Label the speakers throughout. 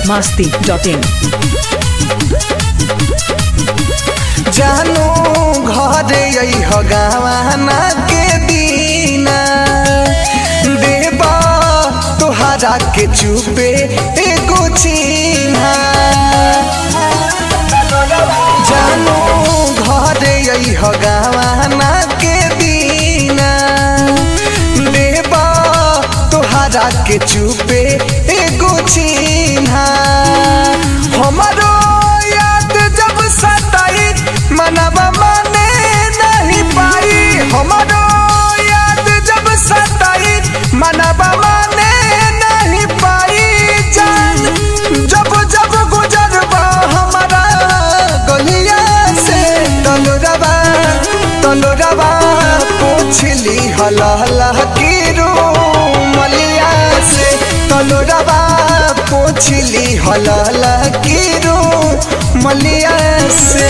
Speaker 1: biharmasti.in
Speaker 2: जानू घर यही गवाना के दीना देबा तुहरा के चुपे एगो चिन्हा जानू घर यही गवाना के दीना देबा तुहरा के चुपे एगो चिन्हा हमारो याद जब सताई मनवा माने नहीं पाई हमारो याद जब सताई मनवा माने नहीं पाई जान जब जब गुजरबा हमारा गलिया से तलोरबा पूछली हला हला की रूमलिया से तलोरबा पूछली हला हला की रूमलिया से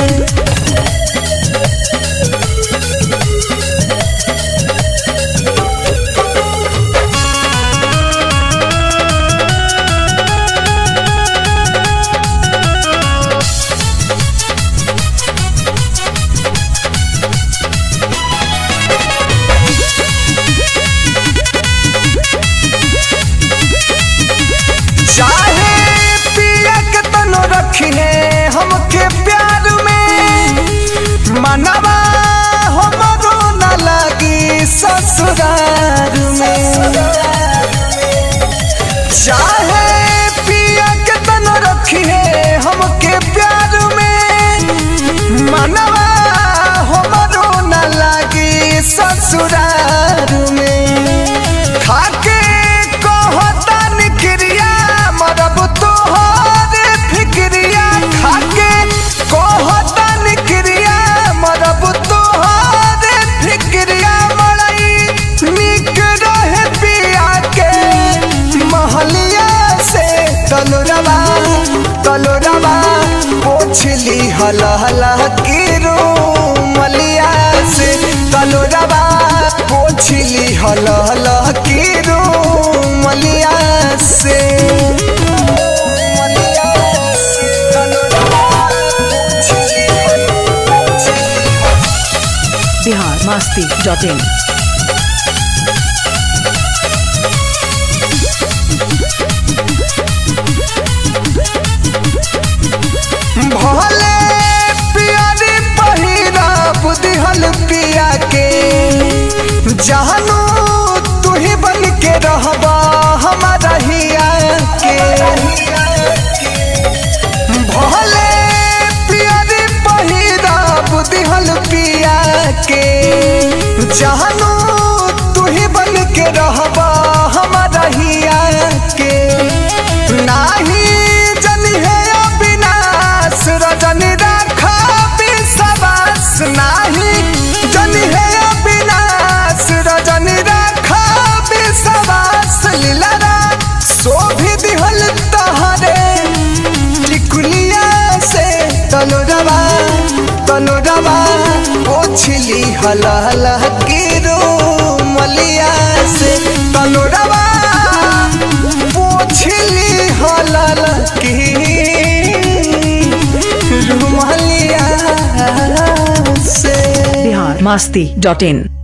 Speaker 2: हमके प्यार में मनवा हमरो न लगी ससुरार में चाहे पिया के तनो रखी है हमके प्यार में मनवा हमरो न लगी ससुरार में खाके कहता निक्रिया मरब तोहर फिक्रिया खाके कहता निक्रिया मरब तोहर फिक्रिया मड़ई निक रहे पिया के महलिया से तलोरबा पोछली हला हला की रूमलिया से तलोरबा पोछली हला हला की रूमलिया से
Speaker 1: biharmasti.in
Speaker 2: भले पियारी पहिरा बुदिहल पिया के जानू तू ही बन के रहबा हमारा हिया के भले पियारी पहिरा बुदिहल पिया के जानू तू ही बन के रहबा हमारा हिया के नाही जनी है अविनाश रजनी रखा विश्वास नाही जनी है अविनाश रजनी रखा विश्वास लीला शोभी दिहल तहरे टिकुलिया से तलोरबा पोछली हला हला की रूमलिया से तलोरबा पोछली हला हला की रूमलिया से
Speaker 1: biharmasti.in